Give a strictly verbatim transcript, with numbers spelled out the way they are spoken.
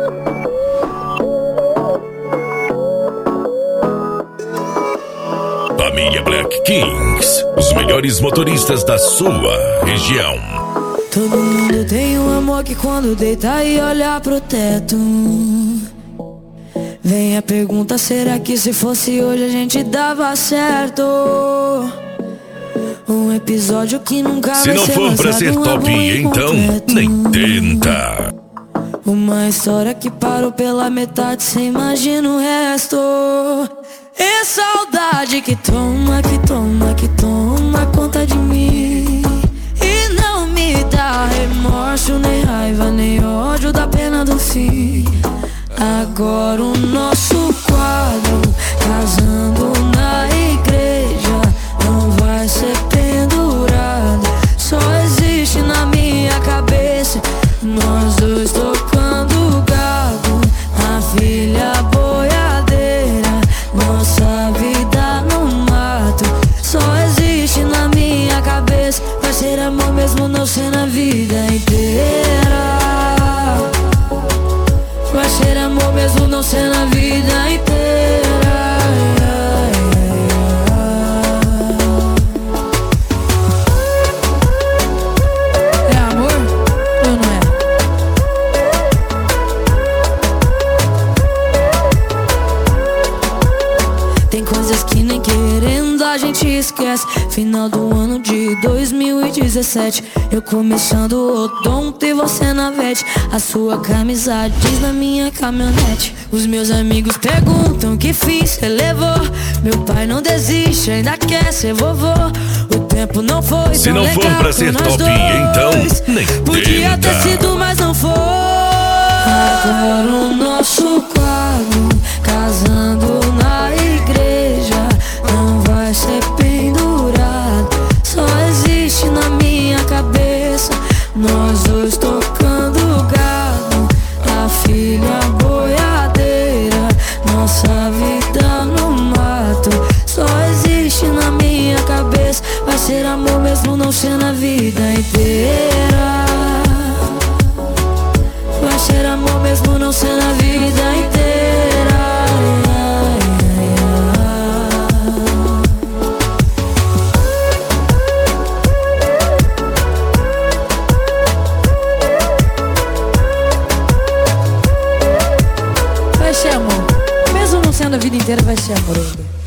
Família Black Kings, os melhores motoristas da sua região. Todo mundo tem um amor que quando deita e olha pro teto, vem a pergunta, será que se fosse hoje a gente dava certo? Um episódio que nunca se vai não ser for pra lançado, ser um top, então incompleto. nem tenta. Uma história que parou pela metade, cê imagina o resto. É saudade que toma, que toma, que toma conta de mim, e não me dá remorso, nem raiva, nem ódio da pena do fim. Agora o nosso quadro, casando na igreja, não vai ser pendurado, só existe na minha cabeça. Nós dois tocando gado, a filha boiadeira, nossa vida no mato, só existe na minha cabeça. Vai ser amor mesmo não ser na vida inteira. Vai ser amor mesmo não ser na vida inteira. É amor ou não é? Tem coisas que nem querendo a gente esquece. Final do ano de dois mil e dezessete, eu começando o odonto e você na vete. A sua camisa diz na minha caminhonete. Os meus amigos perguntam que fiz, cê levou. Meu pai não desiste, ainda quer ser vovô. O tempo não foi Se tão não for legal pra ser com nós top, dois. então nem Podia tenta. ter sido, mas não foi. Agora o nosso quadro, casando na igreja, não vai ser pendurado, só existe na minha cabeça. Nós dois tocando gado, a filha boiadeira, nossa vida no mato, só existe na minha cabeça. Vai ser amor mesmo não ser na vida inteira. Vai ser amor mesmo não ser na vida inteira. Vai ser amor mesmo não sendo a vida inteira, vai ser amor.